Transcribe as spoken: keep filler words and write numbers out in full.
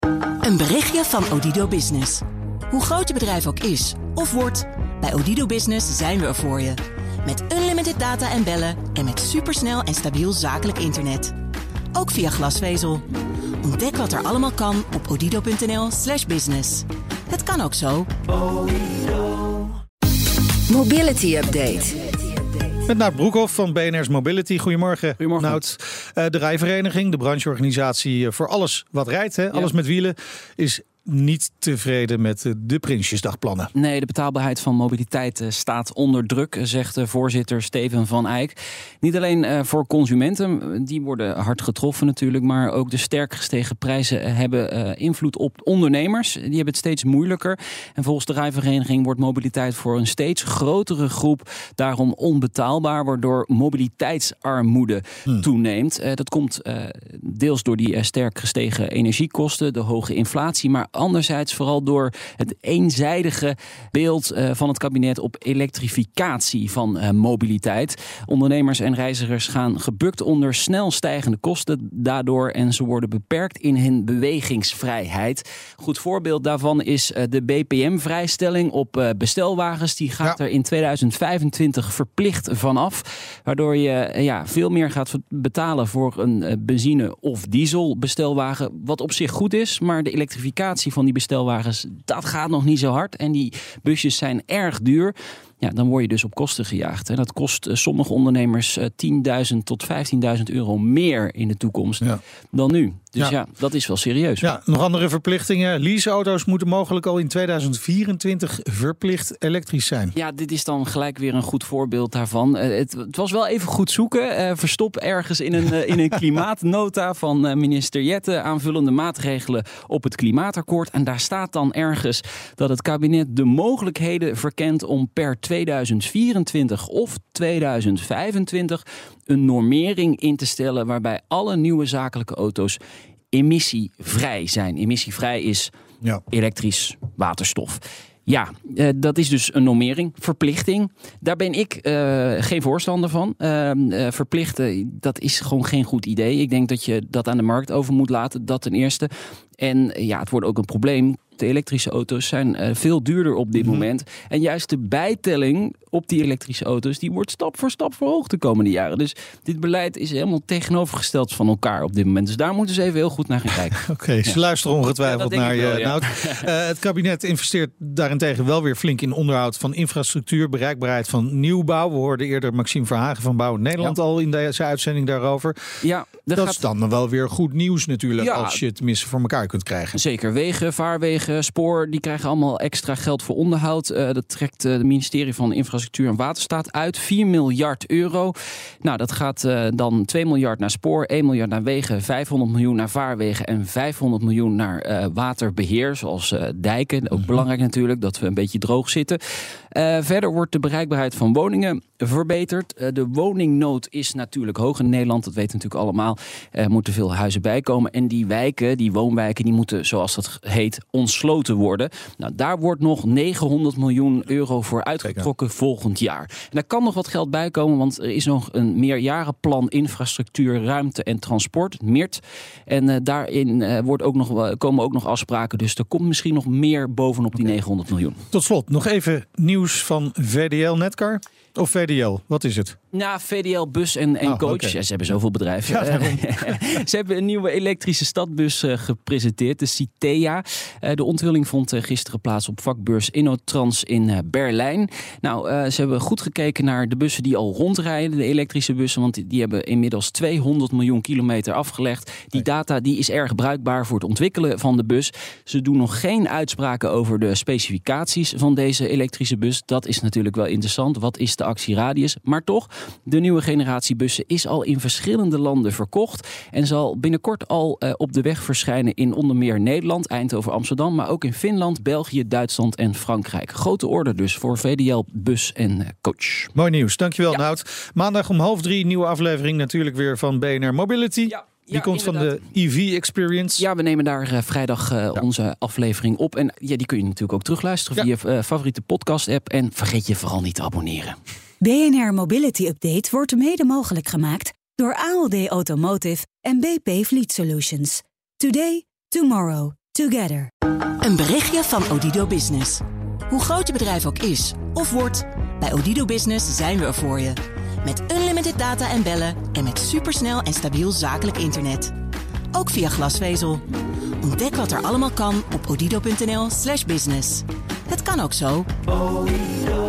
Een berichtje van Odido Business. Hoe groot je bedrijf ook is of wordt, bij Odido Business zijn we er voor je. Met unlimited data en bellen en met supersnel en stabiel zakelijk internet. Ook via glasvezel. Ontdek wat er allemaal kan op odido.nl slash business. Het kan ook zo. Mobility Update. Met Nout Broekhoff van B N R's Mobility. Goedemorgen. Goedemorgen. Nout. Uh, de rijvereniging, de brancheorganisatie voor alles wat rijdt, hè? Alles ja. met wielen, is niet tevreden met de Prinsjesdagplannen. Nee, de betaalbaarheid van mobiliteit staat onder druk, zegt voorzitter Steven van Eyck. Niet alleen voor consumenten, die worden hard getroffen natuurlijk, maar ook de sterk gestegen prijzen hebben invloed op ondernemers. Die hebben het steeds moeilijker. En volgens de rijvereniging wordt mobiliteit voor een steeds grotere groep daarom onbetaalbaar, waardoor mobiliteitsarmoede hmm. toeneemt. Dat komt deels door die sterk gestegen energiekosten, de hoge inflatie, maar anderzijds vooral door het eenzijdige beeld uh, van het kabinet op elektrificatie van uh, mobiliteit. Ondernemers en reizigers gaan gebukt onder snel stijgende kosten daardoor en ze worden beperkt in hun bewegingsvrijheid. Goed voorbeeld daarvan is uh, de B P M-vrijstelling op uh, bestelwagens. Die gaat ja. er in tweeduizend vijfentwintig verplicht vanaf, waardoor je uh, ja, veel meer gaat betalen voor een uh, benzine- of diesel bestelwagen, wat op zich goed is, maar de elektrificatie van die bestelwagens, dat gaat nog niet zo hard. En die busjes zijn erg duur. Ja, dan word je dus op kosten gejaagd. En dat kost uh, sommige ondernemers uh, tienduizend tot vijftienduizend euro meer in de toekomst ja. dan nu. Dus ja. ja, dat is wel serieus. Ja, nog andere verplichtingen. Leaseauto's moeten mogelijk al in tweeduizend vierentwintig verplicht elektrisch zijn. Ja, dit is dan gelijk weer een goed voorbeeld daarvan. Uh, het, het was wel even goed zoeken. Uh, verstop ergens in een, uh, in een klimaatnota van uh, minister Jette aanvullende maatregelen op het klimaatakkoord. En daar staat dan ergens dat het kabinet de mogelijkheden verkent om per tweeduizend vierentwintig of tweeduizend vijfentwintig een normering in te stellen waarbij alle nieuwe zakelijke auto's emissievrij zijn. Emissievrij is ja. elektrisch, waterstof. Ja, uh, dat is dus een normering, verplichting. Daar ben ik uh, geen voorstander van. Uh, uh, verplichten, dat is gewoon geen goed idee. Ik denk dat je dat aan de markt over moet laten, dat ten eerste. En uh, ja, het wordt ook een probleem. De elektrische auto's zijn uh, veel duurder op dit mm-hmm. moment. En juist de bijtelling op die elektrische auto's, die wordt stap voor stap verhoogd de komende jaren. Dus dit beleid is helemaal tegenovergesteld van elkaar op dit moment. Dus daar moeten ze even heel goed naar gaan kijken. Oké, okay, ze ja. luisteren ongetwijfeld ja, naar je. Ja. Nou, uh, het kabinet investeert daarentegen wel weer flink in onderhoud van infrastructuur, bereikbaarheid van nieuwbouw. We hoorden eerder Maxime Verhagen van Bouw Nederland ja. al in deze uitzending daarover. Ja, dat gaat... is dan wel weer goed nieuws natuurlijk ja. als je het tenminste voor elkaar kunt krijgen. Zeker, wegen, vaarwegen, spoor, die krijgen allemaal extra geld voor onderhoud. Uh, dat trekt uh, het ministerie van Infrastructuur en Waterstaat uit. vier miljard euro. Nou, dat gaat uh, dan twee miljard naar spoor, één miljard naar wegen, vijfhonderd miljoen naar vaarwegen en vijfhonderd miljoen naar uh, waterbeheer, zoals uh, dijken. Ook mm-hmm. belangrijk natuurlijk, dat we een beetje droog zitten. Uh, verder wordt de bereikbaarheid van woningen verbeterd. Uh, de woningnood is natuurlijk hoog in Nederland. Dat weten we natuurlijk allemaal. Er moeten veel huizen bijkomen. En die wijken, die woonwijken, die moeten, zoals dat heet, ontsloten worden. Nou, daar wordt nog negenhonderd miljoen euro voor uitgetrokken volgend jaar. En daar kan nog wat geld bij komen, want er is nog een meerjarenplan infrastructuur, ruimte en transport, M I R T. En uh, daarin uh, wordt ook nog, komen ook nog afspraken. Dus er komt misschien nog meer bovenop die negenhonderd miljoen. Tot slot, nog even nieuws van V D L Netcar. Of V D L, wat is het? Nou, V D L Bus en, en oh, Coach. Okay. Ja, ze hebben zoveel bedrijven. Ja, ze hebben een nieuwe elektrische stadbus uh, gepresenteerd, de Citea. Uh, de onthulling vond uh, gisteren plaats op vakbeurs InnoTrans in uh, Berlijn. Nou, uh, ze hebben goed gekeken naar de bussen die al rondrijden, de elektrische bussen, want die, die hebben inmiddels tweehonderd miljoen kilometer afgelegd. Die data die is erg bruikbaar voor het ontwikkelen van de bus. Ze doen nog geen uitspraken over de specificaties van deze elektrische bus. Dat is natuurlijk wel interessant. Wat is de actieradius? Maar toch, de nieuwe generatie bussen is al in verschillende landen verkocht en zal binnenkort al uh, op de weg verschijnen in onder meer Nederland, Eindhoven, Amsterdam, maar ook in Finland, België, Duitsland en Frankrijk. Grote orde dus voor V D L Bus en uh, Coach. Mooi nieuws, dankjewel ja. Nout. Maandag om half drie, nieuwe aflevering natuurlijk weer van B N R Mobility. Ja. Die ja, komt inderdaad. Van de E V-experience. Ja, we nemen daar uh, vrijdag uh, ja. onze aflevering op. En ja, die kun je natuurlijk ook terugluisteren ja. via uh, favoriete podcast-app. En vergeet je vooral niet te abonneren. B N R Mobility Update wordt mede mogelijk gemaakt door A L D Automotive en B P Fleet Solutions. Today, tomorrow, Together. Een berichtje van Odido Business. Hoe groot je bedrijf ook is of wordt, bij Odido Business zijn we er voor je. Met unlimited data en bellen en met supersnel en stabiel zakelijk internet. Ook via glasvezel. Ontdek wat er allemaal kan op odido punt n l slash business. Het kan ook zo.